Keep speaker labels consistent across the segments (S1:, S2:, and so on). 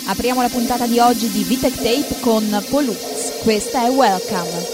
S1: Apriamo la puntata di oggi di Vitek Tape con Pollux. Questa è Welcome.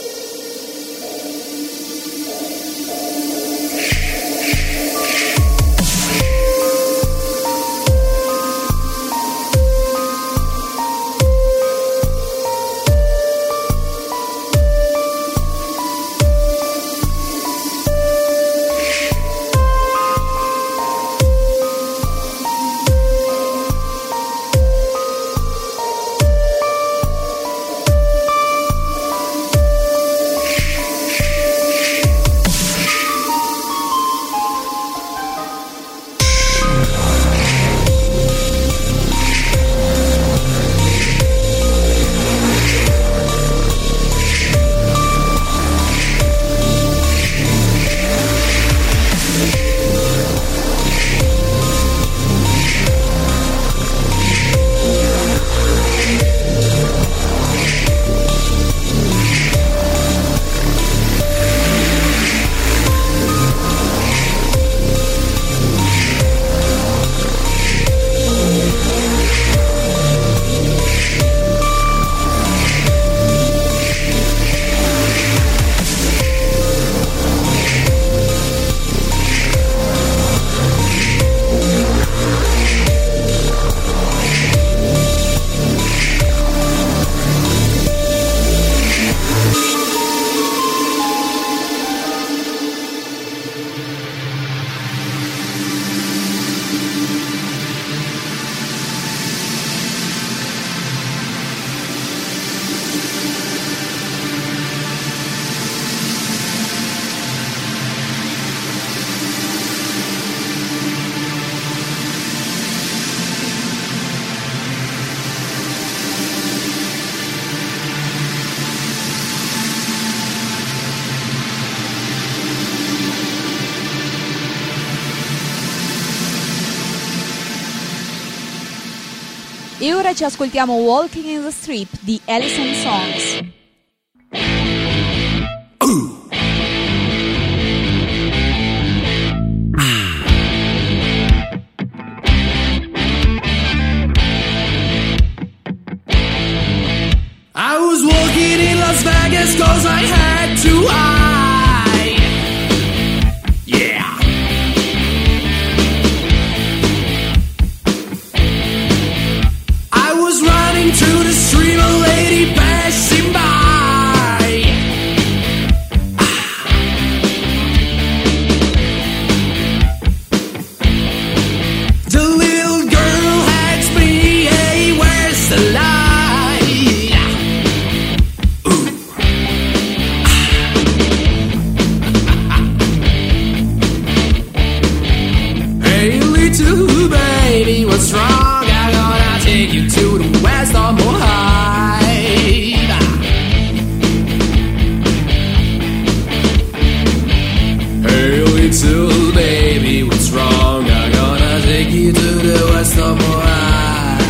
S1: E ora ci ascoltiamo Walking in the Strip di Allison Songs.
S2: I was walking in Las Vegas 'cause I had to hide. Yeah. I was running through the street, a lady passing by. The little girl asks me, hey, where's the light? Baby, what's wrong? I'm gonna take you to the west of Mojave. Hey, little baby, what's wrong? I'm gonna take you to the west of Mojave.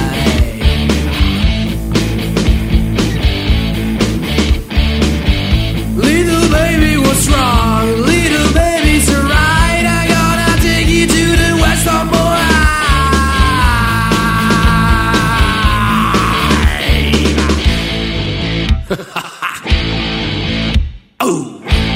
S2: Little baby, what's wrong? Little baby's alright. I'm gonna take you to the west of Mojave. Oh.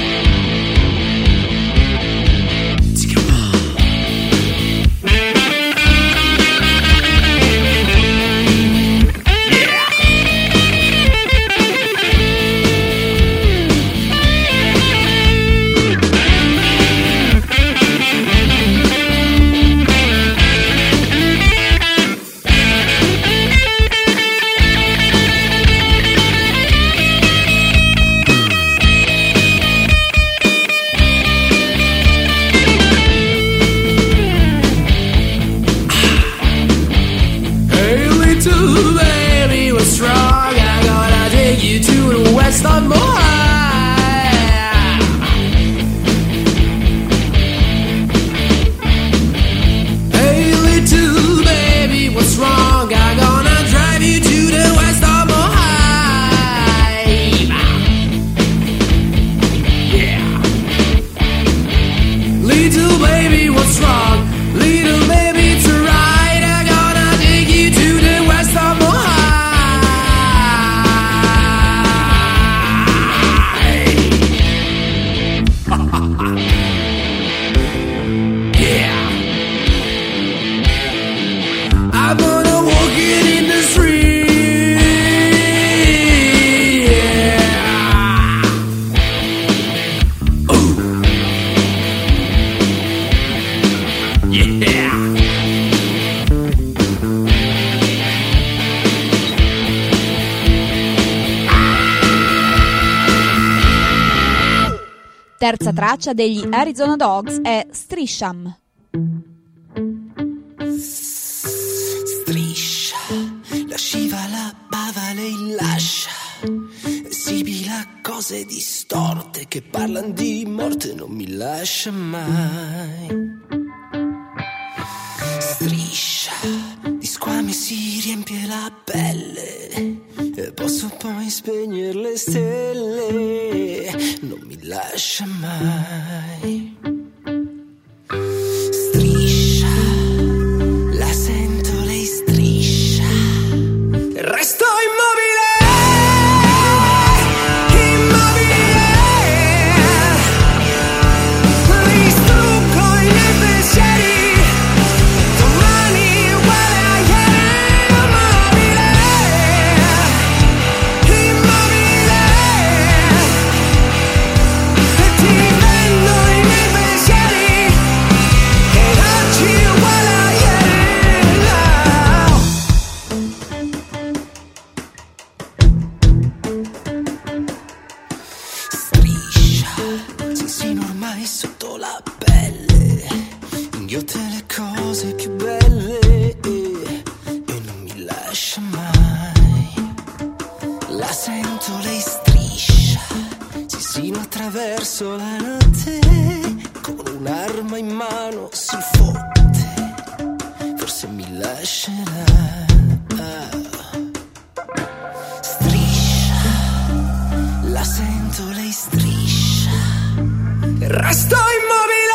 S2: Baby, what's wrong? I'm gonna take you to the west of Mojave. Hey, little baby, what's wrong? I'm gonna drive you to the west of Mojave. Yeah. Little baby, what's wrong? Little baby, it's alright. I'm gonna take you to the west of
S1: Terza traccia degli Arizona Dogs è Strisciam.
S2: Striscia, la sciva, la bava, lei lascia. Sibila cose distorte che parlano di morte, non mi lascia mai. Striscia, di squame si riempie la pelle, e posso poi spegnere le stelle, non mi lascia mai. Striscia, la sento, lei striscia, resto immobile. Attraverso la notte, con un'arma in mano si fotte, forse mi lascerà. Striscia, la sento, lei striscia, resto immobile.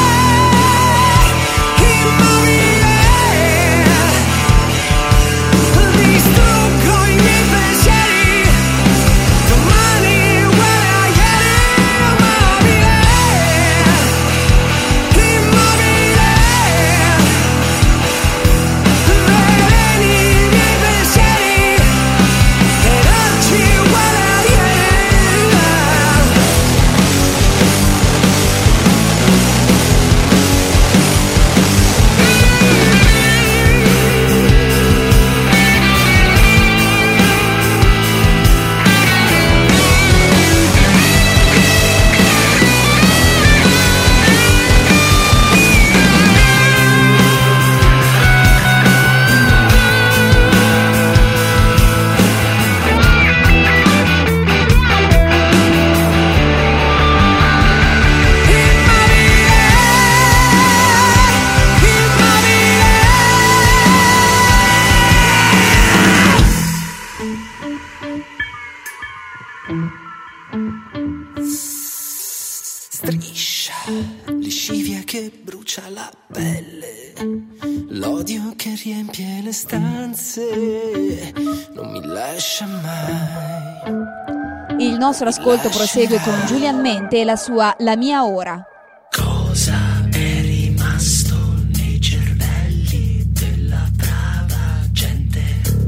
S2: Striscia, liscivia che brucia la pelle, l'odio che riempie le stanze, non mi lascia mai.
S1: Il nostro ascolto prosegue con Julian Mente e la sua La mia ora.
S2: Cosa è rimasto nei cervelli della brava gente?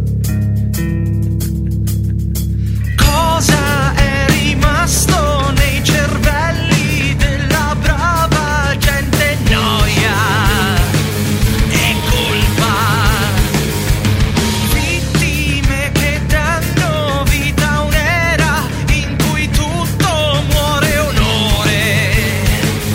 S2: Cosa è rimasto nei cervelli della brava gente? Noia e colpa, vittime che danno vita a un'era in cui tutto muore onore.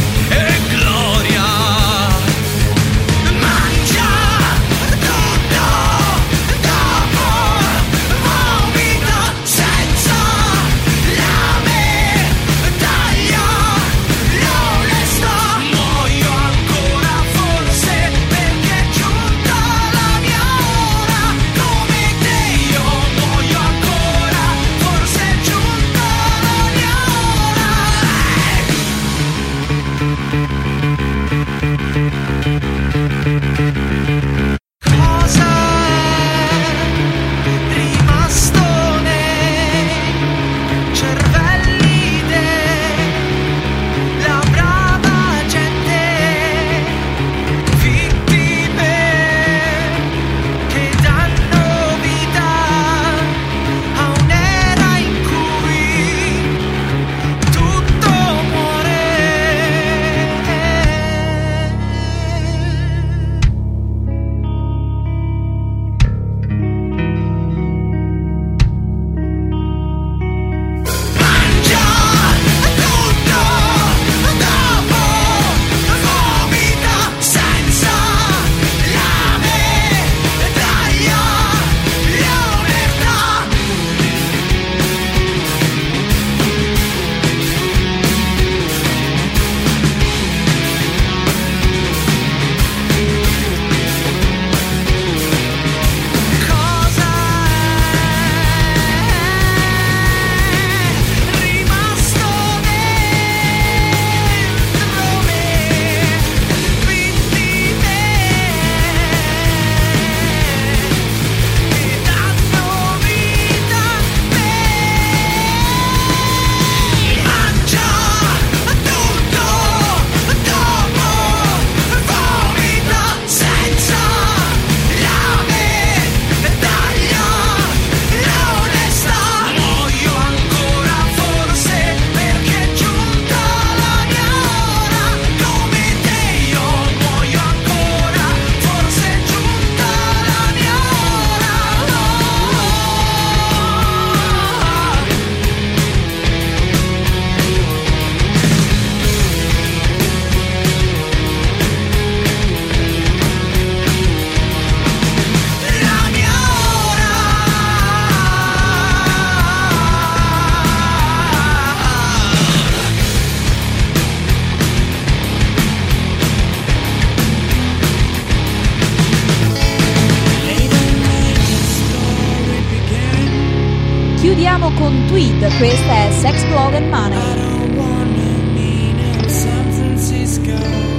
S1: chiudiamo con Tweed, questa è Sex, Love and Money.
S3: I don't wanna meet in San Francisco.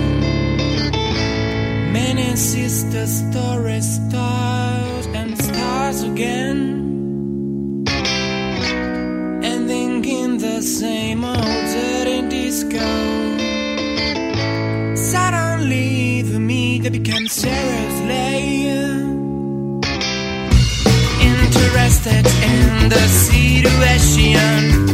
S3: Many sister stories, stars and stars again. Ending in the same old dirty disco. Suddenly for me they became seriously interested in the situation.